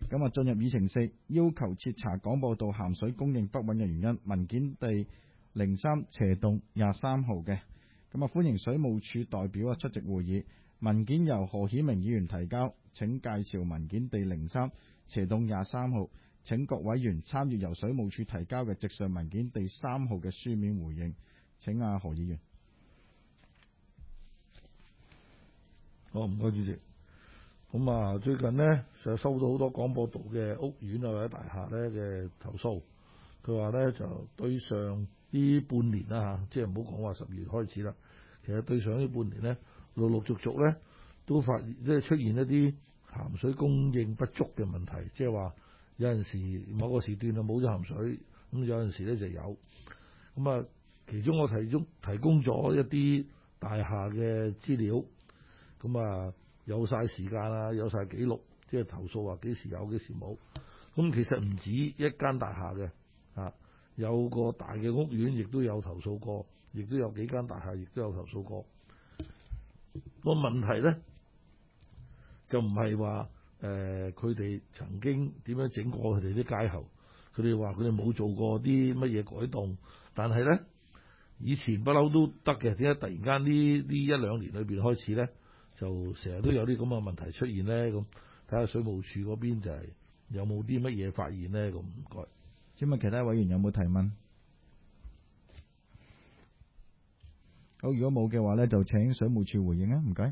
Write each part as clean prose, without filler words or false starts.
咁啊，進入議程4，要求徹查廣播道鹹水供應不穩嘅原因。文件第03斜洞23號嘅。咁啊，歡迎水務署代表出席會議。文件由何顯明議員提交，請介紹文件第03斜洞23號。請各委員參與由水務署提交嘅直上文件第3號嘅書面回應。請何議員。 好，唔該主席。咁啊，最近呢，就收到好多廣播道嘅屋苑啊或者大廈咧嘅投訴。佢話咧就對上呢半年啦嚇，即係唔好講話12月開始啦。其實對上呢半年咧，陸陸續續咧都發現即係出現一啲鹹水供應不足嘅問題，即係話有陣時某個時段就冇咗鹹水，咁有陣時咧就有。咁啊，其中我提供咗一啲大廈嘅資料，咁啊有晒時間啊，有晒記錄，即係投訴話幾時有幾時冇。咁其實唔止一間大廈嘅，有個大嘅屋苑亦都有投訴過，亦都有幾間大廈亦都有投訴過。個問題咧就唔係話佢哋曾經點樣整過佢哋啲街喉，佢哋話佢哋冇做過啲乜嘢改動，但係咧以前不嬲都得嘅，點解突然間呢一兩年裏邊開始咧就成日都有啲咁嘅問題出現咧？咁睇下水務署嗰邊就係有冇啲乜嘢發現咧？咁唔該。 請問其他委員有冇提問？好，如果冇嘅話咧，就請水務署回應啊，唔該。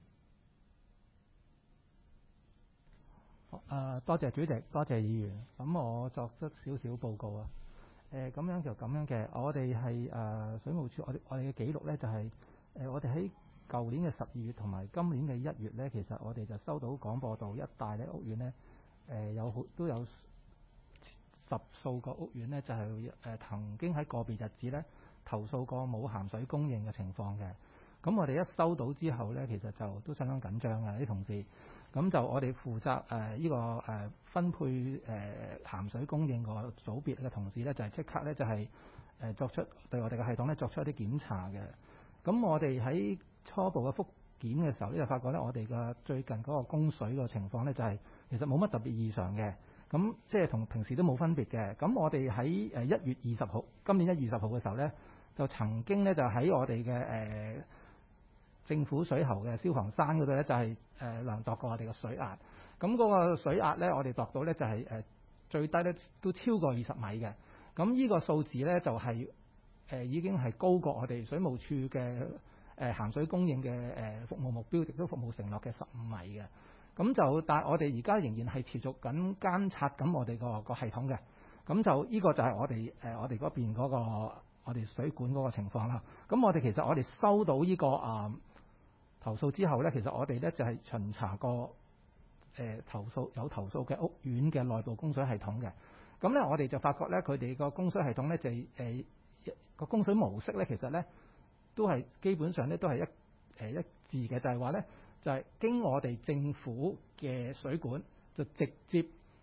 多謝主席，多謝議員。咁我作出少少報告啊。咁樣就咁樣嘅，我哋係水務署，我哋嘅記錄咧就係、我哋喺舊年嘅12月同埋今年嘅1月咧，其實我哋就收到廣播道一帶咧屋苑咧，都有10數個屋苑咧，就係曾經喺個別日子咧投訴過冇鹹水供應嘅情況嘅。咁我哋一收到之後咧，其實就都相當緊張嘅啲同事。咁就我哋負責呢個分配鹹水供應個組別嘅同事咧，就係即刻咧就係作出對我哋嘅系統咧作出一啲檢查嘅。咁我哋喺初步嘅復檢嘅時候咧，就發覺咧我哋嘅最近嗰個供水個情況咧就係其實冇乜特別異常嘅。咁即係同平時都冇分別嘅。咁我哋喺1月20號，今年1月20號嘅時候咧，就曾經咧就喺我哋嘅政府水喉嘅消防山嗰度咧，就係量度過我哋嘅水壓。咁嗰個水壓咧，我哋度到咧就係最低咧都超過20米嘅。咁呢個數字咧就係已經係高過我哋水務署嘅鹹水供應嘅服務目標，亦都服務承諾嘅15米嘅。咁就但係我哋而家仍然係持續緊監察緊我哋個系統嘅。咁就呢個就係我哋嗰邊嗰個我哋水管嗰個情況啦。咁我哋其實我哋收到呢個投訴之後咧，其實我哋咧就係巡查過投訴嘅屋苑嘅內部供水系統嘅。咁咧我哋就發覺咧，佢哋個供水系統咧就個供水模式咧，其實咧都係基本上咧都係一致嘅，就係話咧就係經我哋政府嘅水管就直接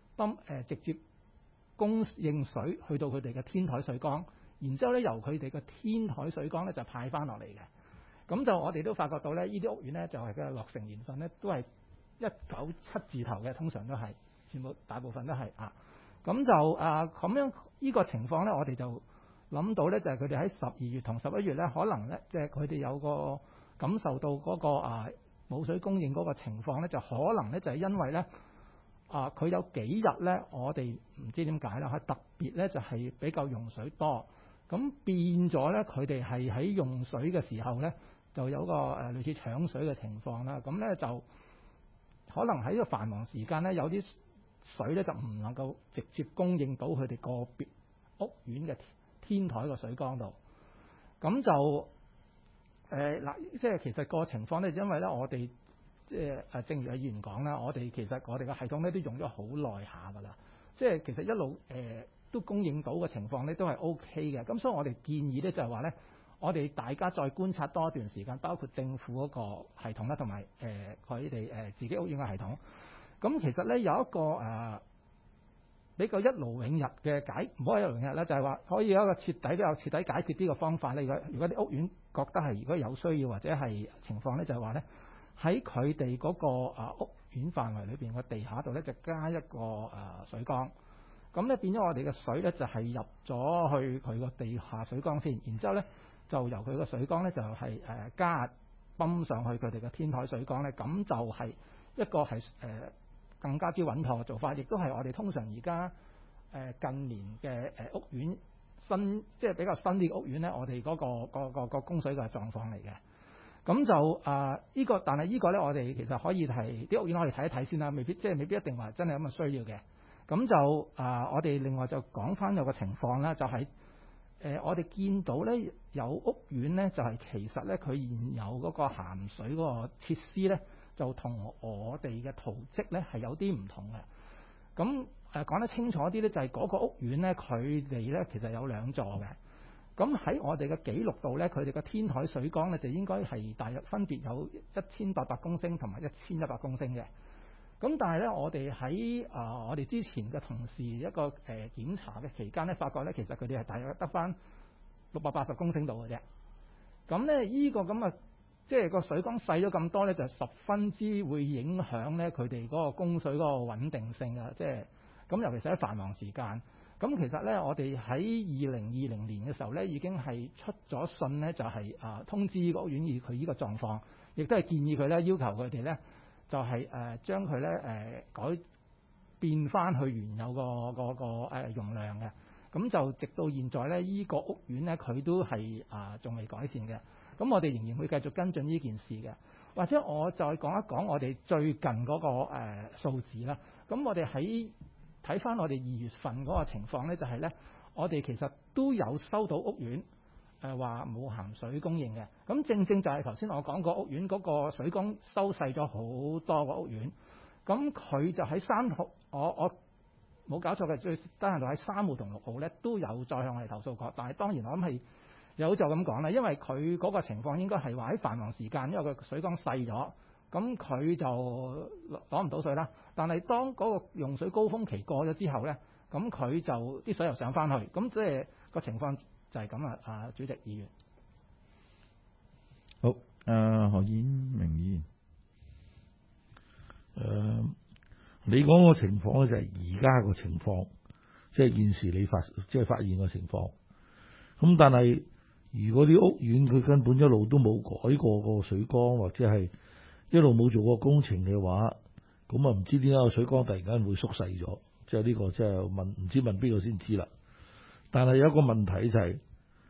供應水去到佢哋嘅天台水缸，然之後咧由佢哋嘅天台水缸咧就派翻落嚟嘅。咁就我哋都發覺到咧，呢啲屋苑咧就係嘅落成年份咧都係197字頭嘅，通常都係全部大部分都係咁就咁樣呢個情況咧，我哋就諗到咧就係佢哋喺12月同11月咧，可能咧即係佢哋有個感受到嗰個冇水供應嗰個情況咧，就可能咧就係因為咧佢有幾日咧，我哋唔知點解啦，係特別咧就係比較用水多，咁變咗咧佢哋係喺用水嘅時候咧，就有個類似搶水嘅情況啦。咁咧就可能喺呢個繁忙時間咧，有啲水咧就唔能夠直接供應到佢哋個別屋苑嘅天台個水缸度。咁就即係其實個情況咧，因為咧我哋即係正如阿議員講啦，我哋其實我哋嘅系統咧都用咗好耐下㗎啦。即係其實一路都供應到嘅情況咧都係 OK 嘅。咁所以我哋建議咧就係話咧，我哋大家再觀察多一段時間，包括政府嗰個系統啦，同埋佢哋自己屋苑嘅系統。咁其實咧有一個比較一勞永逸嘅唔好一勞永逸啦，就係話可以有一個徹底解決呢個方法咧。如果啲屋苑覺得係如果有需要或者係情況咧，就係話咧喺佢哋嗰個屋院範圍裏邊個地下度咧就加一個水缸，咁咧變咗我哋嘅水咧就係入咗去佢個地下水缸先，然之後咧就由佢個水缸咧就係加泵上去佢哋嘅天台水缸咧，咁就係一個係更加之穩妥嘅做法，亦都係我哋通常而家近年嘅屋苑即係比較新啲嘅屋苑咧，我哋嗰個供水嘅狀況嚟嘅。咁就呢個，但係呢個咧，我哋其實可以係啲屋苑可以睇一睇先啦，未必一定話真係咁嘅需要嘅。咁就我哋另外就講翻有個情況啦，就係我哋見到咧有屋苑咧，就係其實咧佢現有嗰個鹹水嗰個設施咧，就同我哋嘅圖則咧係有啲唔同嘅。咁講得清楚啲咧，就係嗰個屋苑咧，佢哋咧其實有兩座嘅。咁喺我哋嘅記錄度咧，佢哋嘅天台水缸咧就應該係大約分別有1800公升同埋1100公升嘅。咁但係咧，我哋喺我哋之前嘅同事一個檢查嘅期間咧，發覺咧其實佢哋係大約得翻680公升度嘅啫。咁咧呢個咁嘅即係個水缸細咗咁多咧，就十分之會影響咧佢哋嗰個供水嗰個穩定性啊！即係咁，尤其是喺繁忙時間。咁其實咧，我哋喺2020年嘅時候咧，已經係出咗信咧，就係通知個屋苑佢呢個狀況，亦都係建議佢咧，要求佢哋咧，就係將佢咧改變翻去原有個容量嘅。咁就直到現在咧，呢個屋苑咧，佢都係仲未改善嘅。咁我哋仍然會繼續跟進呢件事嘅。或者我再講一講我哋最近嗰個數字啦。咁我哋睇翻我哋2月份嗰個情況咧，就係咧，我哋其實都有收到屋苑話冇鹹水供應嘅。咁正正就係頭先我講過屋苑嗰個水缸收細咗好多個屋苑。咁佢就喺3號，我冇搞錯嘅，最低限度喺3號同6號咧都有再向我哋投訴過。但係當然我諗係有就咁講啦，因為佢嗰個情況應該係話喺繁忙時間，因為個水缸細咗。咁佢就攞唔到水啦，但係當嗰個用水高峰期過咗之後咧，咁佢就啲水又上翻去，咁即係個情況就係咁啦。主席議員， 好，何演明議員， 你講個情況咧就係而家個情況，即係現時你發現個情況。咁但係如果啲屋苑佢根本一路都冇改過個水缸，或者係一路冇做過工程嘅話，咁唔知點解個水缸突然間會縮細咗，即係呢個即係唔知問邊個先知啦。但係有一個問題就係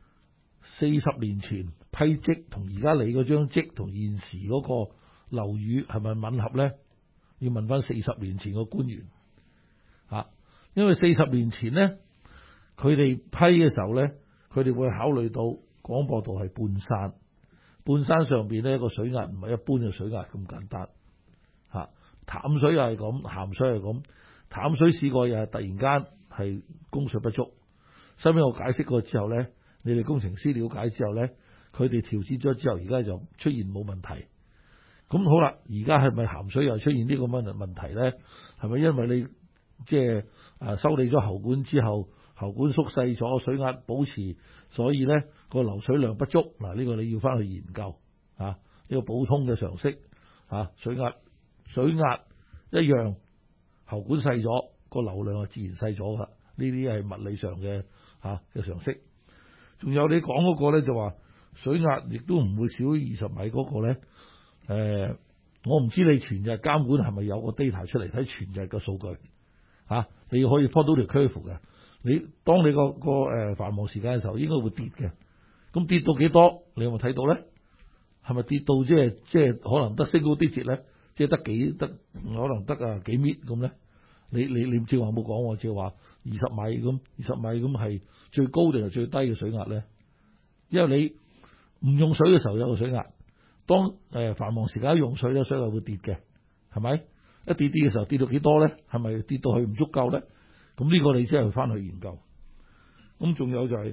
40年前批則同而家你嗰張則同現時嗰個樓宇係咪吻合咧？要問翻40年前個官員因為40年前咧，佢哋批嘅時候咧，佢哋會考慮到廣播道係半山。半山上邊呢個水壓唔係一般嘅水壓咁簡單淡水又係咁，鹹水係咁。淡水試過又係突然間係供水不足，收尾我解釋過之後呢，你哋工程師了解之後呢，佢哋調節咗之後，而家就出現冇問題。咁好啦，而家係咪鹹水又出現呢個問題呢？係咪因為你即係修理咗喉管之後，喉管縮細咗，水壓保持，所以呢個流水量不足？嗱，呢個你要翻去研究呢個普通嘅常識水壓一樣，喉管細咗，個流量係自然細咗噶。呢啲係物理上嘅嘅常識。仲有你講嗰個呢，就話水壓亦都唔會少於20米嗰個呢。我唔知你全日監管係咪有個 data 出嚟睇全日嘅數據你可以 plot 到條 curve 嘅。你當你個繁忙時間嘅時候，應該會跌嘅。咁跌到幾多？你有冇睇到咧？係咪跌到即係可能得single digit咧？即係得可能得幾米咁咧？你唔知話冇講喎，即係話20米咁係最高定係最低嘅水壓咧？因為你唔用水嘅時候有個水壓，當繁忙時間用水咧，水壓會跌嘅，係咪？一跌嘅時候跌到幾多咧？係咪跌到去唔足夠咧？咁呢個你真係翻去研究。咁仲有就係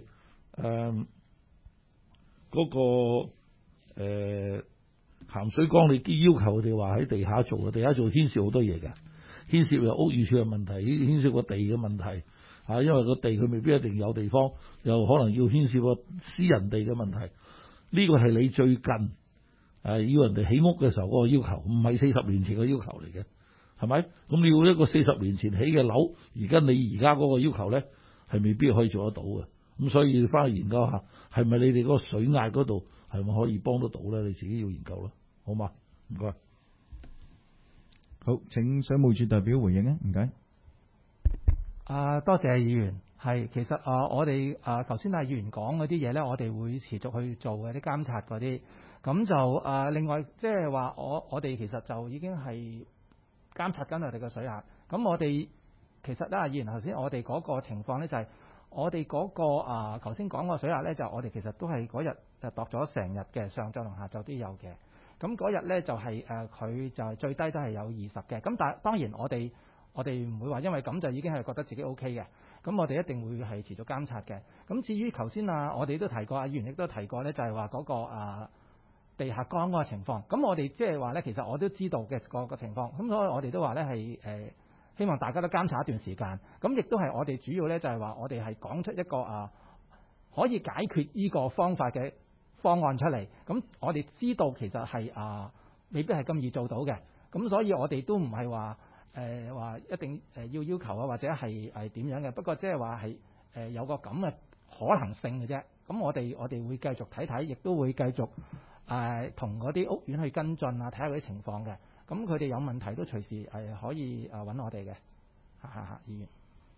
嗰個鹹水缸，你要求佢哋話喺地下做嘅，地下做牽涉好多嘢嘅，牽涉有屋宇署嘅問題，牽涉個地嘅問題因為個地佢未必一定有地方，又可能要牽涉個私人地嘅問題。呢個係你最近要人哋起屋嘅時候嗰個要求，唔係40年前嘅要求嚟嘅。 係咪？咁你要一個40年前起嘅樓，而家你而家嗰個要求咧，係未必可以做得到嘅。咁所以翻去研究下，係咪你哋嗰個水壓嗰度係咪可以幫得到咧？你自己要研究咯，好嘛？唔該。 好，請水務署代表回應啊，唔該。 多謝議員。係，其實我哋頭先議員講嗰啲嘢咧，我哋會持續去做嘅啲監察嗰啲。咁就另外即係話我哋其實就已經係監察緊我哋嘅水壓。咁我哋其實議員頭先我哋嗰個情況咧就係我哋嗰個頭先講個水壓咧，就我哋其實都係嗰日就度咗成日嘅，上晝同下晝都有嘅。咁嗰日咧就係佢就係最低都係有20嘅。咁但係當然我哋唔會話因為咁就已經係覺得自己 OK 嘅。咁我哋一定會係持續監察嘅。咁至於頭先我哋都提過，議員亦都提過咧，就係話嗰個地下缸嗰個情況。咁我哋即係話咧，其實我都知道嘅個情況。咁所以我哋都話咧係希望大家都監察一段時間。咁亦都係我哋主要咧就係話我哋係講出一個可以解決呢個方法嘅方案出嚟。咁我哋知道其實係未必係咁易做到嘅。咁所以我哋都唔係話話一定要求或者係點樣嘅，不過即係話係有個咁嘅可能性嘅啫。咁我哋會繼續睇睇，亦都會繼續同嗰啲屋苑去跟進睇下嗰啲情況嘅。咁佢哋有問題都隨時可以揾我哋嘅。議員。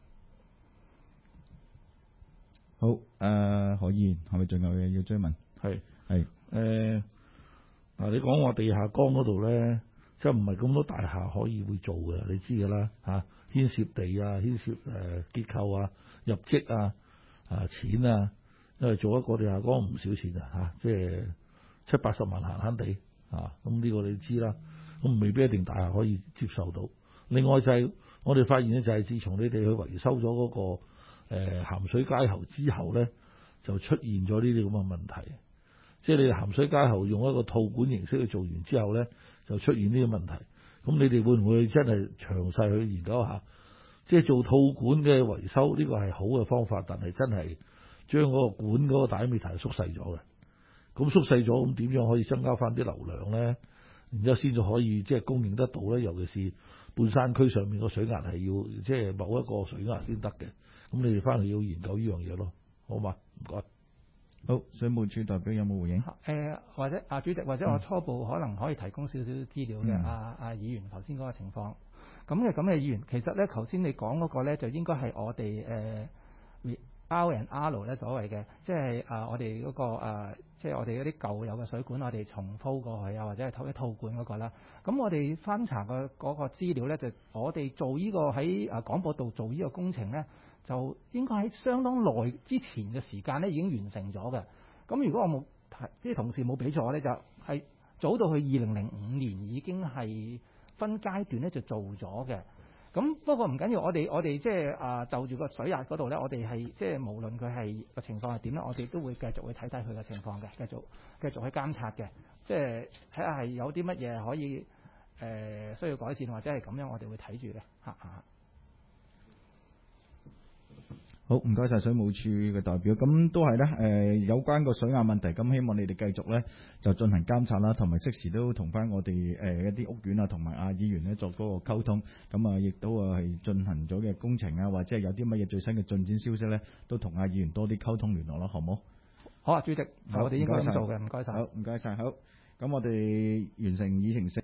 好，何議員係咪仲有嘢要追問？ 係嗱，你講話地下缸嗰度咧，即係唔係咁多大廈可以會做嘅，你知㗎啦嚇，牽涉地牽涉結構入職錢因為做一個地下缸唔少錢即係70-80萬閒閒地咁呢個你知啦，咁未必一定大廈可以接受到。另外就係我哋發現咧，就係自從你哋去維修咗嗰個鹹水街喉之後咧，就出現咗呢啲咁嘅問題。即係你哋鹹水街喉用一個套管形式去做完之後咧，就出現呢啲問題。咁你哋會唔會真係詳細去研究下？即係做套管嘅維修，呢個係好嘅方法，但係真係將嗰個管嗰個diameter縮細咗嘅。咁縮細咗，咁點樣可以增加翻啲流量咧？然之後先至可以即係供應得到咧。尤其是半山區上面個水壓係要即係某一個水壓先得嘅。咁你哋翻去要研究呢樣嘢咯，好嘛？唔該。 好，水務署代表有冇回應？ 或者主席，或者我初步可能可以提供少少資料嘅。議員頭先嗰個情況，咁嘅議員，其實咧頭先你講嗰個咧就應該係我哋R&R 咧所謂嘅，即係我哋嗰個即係我哋嗰啲舊有嘅水管，我哋重鋪過去或者係套管嗰個啦。咁我哋翻查嗰個資料咧，就我哋做呢個喺廣播道做呢個工程咧，就應該喺相當耐之前嘅時間咧已經完成咗嘅。咁如果我冇啲同事冇俾錯咧，就係早到去2005年已經係分階段咧就做咗嘅。咁不過唔緊要，我哋即係就住個水壓嗰度咧，我哋係即係無論佢係個情況係點咧，我哋都會繼續去睇睇佢嘅情況嘅，繼續去監察嘅，即係睇下係有啲乜嘢可以需要改善或者係咁樣，我哋會睇住嘅嚇。 好，唔該晒水務署嘅代表。咁都係咧，有關個水壓問題，咁希望你哋繼續咧就進行監察啦，同埋適時都同翻我哋一啲屋苑同埋議員咧作嗰個溝通。咁亦都係進行咗嘅工程或者係有啲乜嘢最新嘅進展消息咧，都同議員多啲溝通聯絡啦，好唔好？ 好啊，主席，我哋應該咁做嘅，唔該晒。 好，唔該晒。好，咁我哋完成議程